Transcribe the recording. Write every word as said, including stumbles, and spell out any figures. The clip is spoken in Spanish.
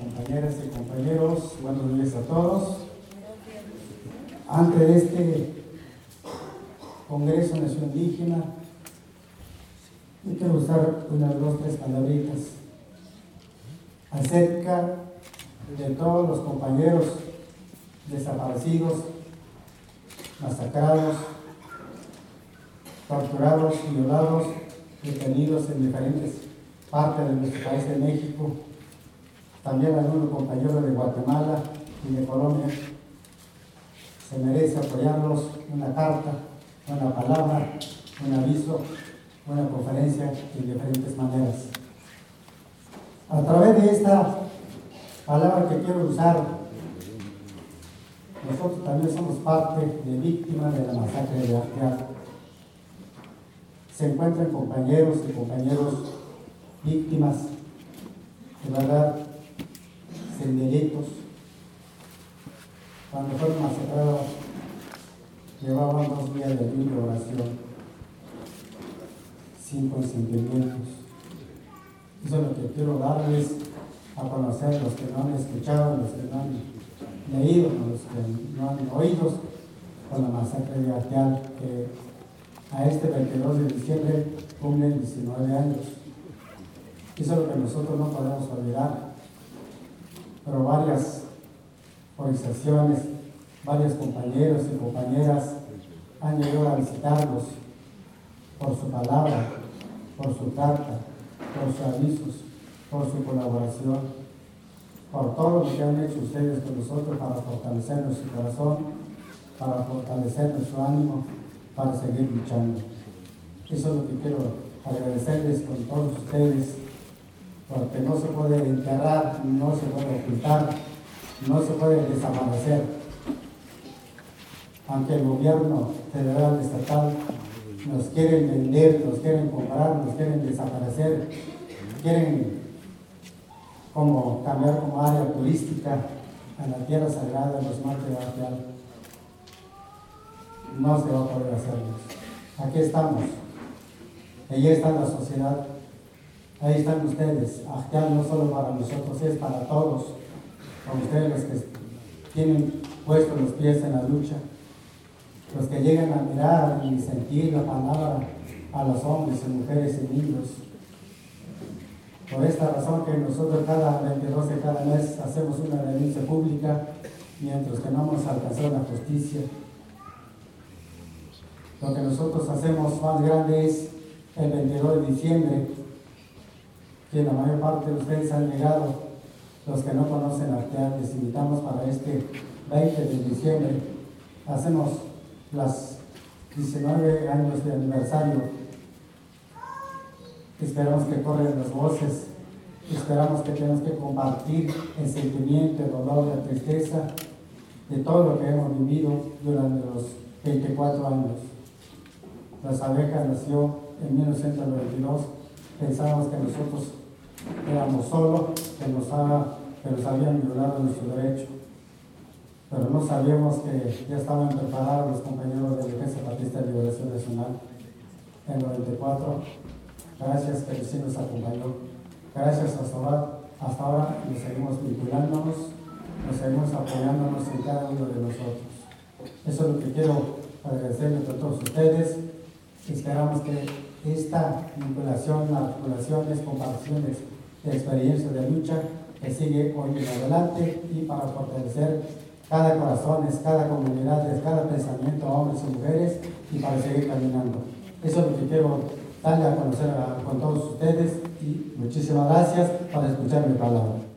compañeras y compañeros, buenos días a todos. Ante de este Congreso Nación Indígena, yo quiero usar unas dos, tres palabritas acerca de todos los compañeros desaparecidos, masacrados, torturados, violados, detenidos en diferentes partes de nuestro país de México, también algunos compañeros de Guatemala y de Colombia. Se merece apoyarlos una carta, una palabra, un aviso, una conferencia de diferentes maneras. A través de esta palabra que quiero usar, nosotros también somos parte de víctimas de la masacre de Acteal. Se encuentran compañeros y compañeros víctimas de verdad sin delitos. Cuando fueron masacrados llevaban dos días de ayuno y oración sin consentimientos. Eso es lo que quiero darles a conocer, los que no han escuchado, los que no han leído, los que no han oído con la masacre de Acteal, que a este veintidós de diciembre cumplen diecinueve años. Eso es lo que nosotros no podemos olvidar. Pero varias organizaciones, varios compañeros y compañeras han llegado a visitarlos por su palabra, por su carta, por sus avisos, por su colaboración, por todo lo que han hecho ustedes con nosotros para fortalecer nuestro corazón, para fortalecer nuestro ánimo, para seguir luchando. Eso es lo que quiero agradecerles con todos ustedes, porque no se puede enterrar, no se puede ocultar, no se puede desaparecer. Aunque el gobierno federal, estatal, nos quieren vender, nos quieren comprar, nos quieren desaparecer, quieren como cambiar como área turística a la tierra sagrada de los montes de Acteal. No se va a poder hacerlo. Aquí estamos. Allí está la sociedad. Ahí están ustedes. Acteal no solo para nosotros, es para todos. Para ustedes los que tienen puestos los pies en la lucha. Los que llegan a mirar y sentir la palabra a los hombres y mujeres y niños. Por esta razón que nosotros cada veintidós de cada mes hacemos una denuncia pública, mientras que no hemos alcanzado la justicia. Lo que nosotros hacemos más grande es el veintidós de diciembre, que la mayor parte de ustedes han llegado, los que no conocen Acteal, les invitamos para este veinte de diciembre. Hacemos los diecinueve años de aniversario. Esperamos que corran las voces, esperamos que tenemos que compartir el sentimiento, el dolor, la tristeza de todo lo que hemos vivido durante los veinticuatro años. Las abejas nació en mil novecientos veintidós, pensábamos que nosotros éramos solos, que nos, ha, que nos habían violado nuestro derecho, pero no sabíamos que ya estaban preparados los compañeros de la Defensa Zapatista de Liberación Nacional en el noventa y cuatro. Gracias que sí nos acompañó. Gracias hasta ahora, hasta ahora nos seguimos vinculándonos, nos seguimos apoyándonos en cada uno de nosotros. Eso es lo que quiero agradecerles a todos ustedes. Esperamos que esta vinculación, articulaciones, comparaciones de experiencias de lucha que sigue hoy en adelante y para fortalecer cada corazón, cada comunidad, cada pensamiento, hombres y mujeres, y para seguir caminando. Eso es lo que quiero darle a conocer a, con todos ustedes, y muchísimas gracias por escuchar mi palabra.